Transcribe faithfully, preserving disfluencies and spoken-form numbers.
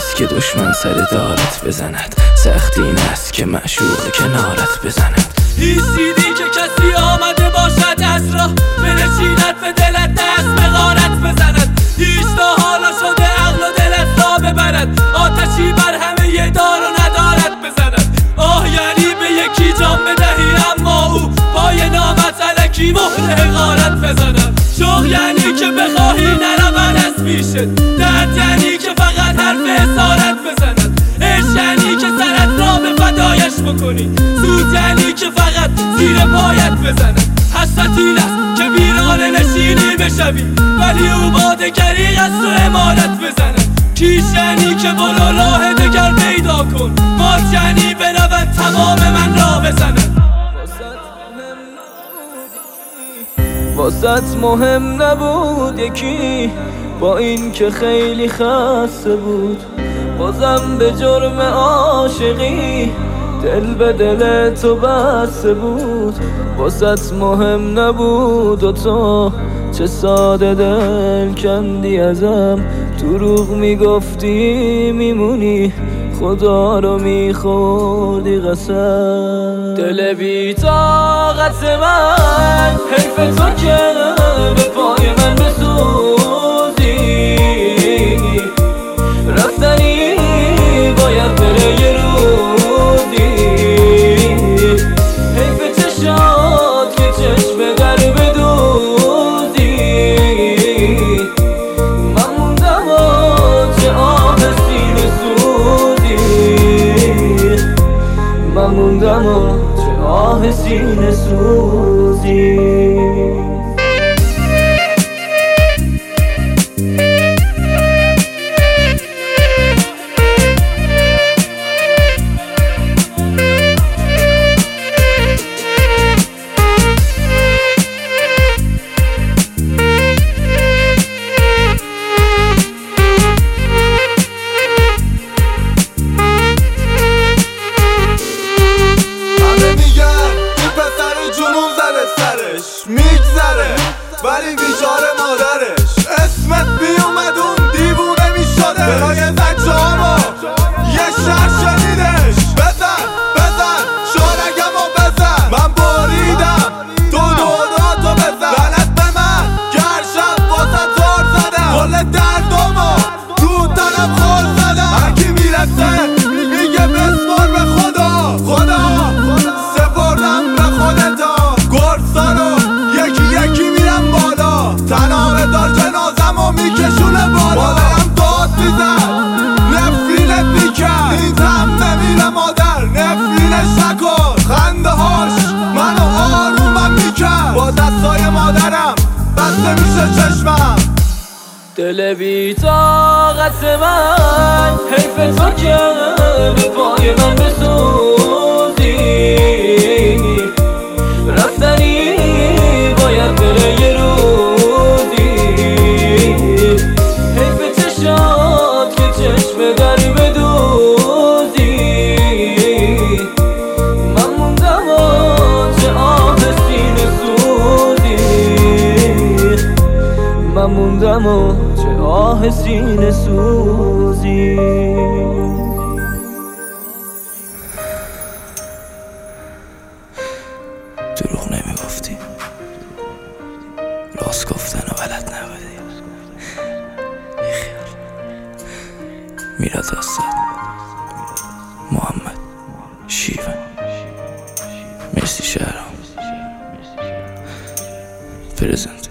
نیست که دشمن سر دارت بزند، سخت این است که معشوق کنارت بزند. ایستیدی که کسی آمده باشد از راه بنشیند، به دلت دست به غارت بزند. ایستا حالا شده عقل و دلت را ببرد، آتشی بر همه ی دار و ندارت بزند. آه یعنی به یکی جان بدهی اما او پای نامت الکی مهر غارت بزند. شوق یعنی که بخواهی نرود از پیشت، درد یعنی که فقط حرف اسارت بزند. عشق یعنی که سرت را به فدایش بکنی، سود یعنی که فقط زیر پایت بزند. حسرت این است که ویرانه نشینی بشوی، ولی او با دگری از تو امارت بزند. کیش یعنی که برو راه دگر پیدا کن، مات یعنی برود تمام من را بزند. واسط مهم نبود یکی، با این که خیلی خسته بود، بازم به جرم عاشقی دل به دل تو بسته بود. واسط مهم نبود و تو چه ساده دل کندی ازم، دروغ میگفتی میمونی، خدا رو میخوردی قسم. دل بی طاقت من حیف تو که به پای من بسوزی، رفتنی باید بره یه روزی. حیف چشات که چشم در بدوزی، من موندم و چه آه سینه سوزی، من موندم و چه آه سینه سوزی. میگذره ولی بیچاره مادرش اسمت بیومد اون دیوونه میشده، برای بچه هامو یه شهر شنیدش. بزن بزن شارگم و بزن، من بریدم تو دوراتو بزن. لعنت به من که هر شب واسه زار زدم، کل دردامو رو تنم خور زدم. هرکی میرسه میگه بسپار به خدا، خدا سپردم به خودتا. گرسانو تناره دار جنازم و میکشونه بالا، مادرم داد میزد نفرینت میکرد، این هم نمیره مادر نفرینش نکن. خنده هاش منو آرومم میکرد، با دستای مادرم بسته میشه چشمم. دل بی طاقت من حیف تو که به پای من بسوزی، رفتنی باید بره یه روزی. حیف چشات که چشم در بدوزی، من موندم و چه آه سینه سوزی، من موندم و چه آه سینه سوزی. دروغ نمیگفتی، راست گفتن و بلد نبودی. بیخیال. میراد استاد محمد شیوه. مرسی شهرام. پرزنت.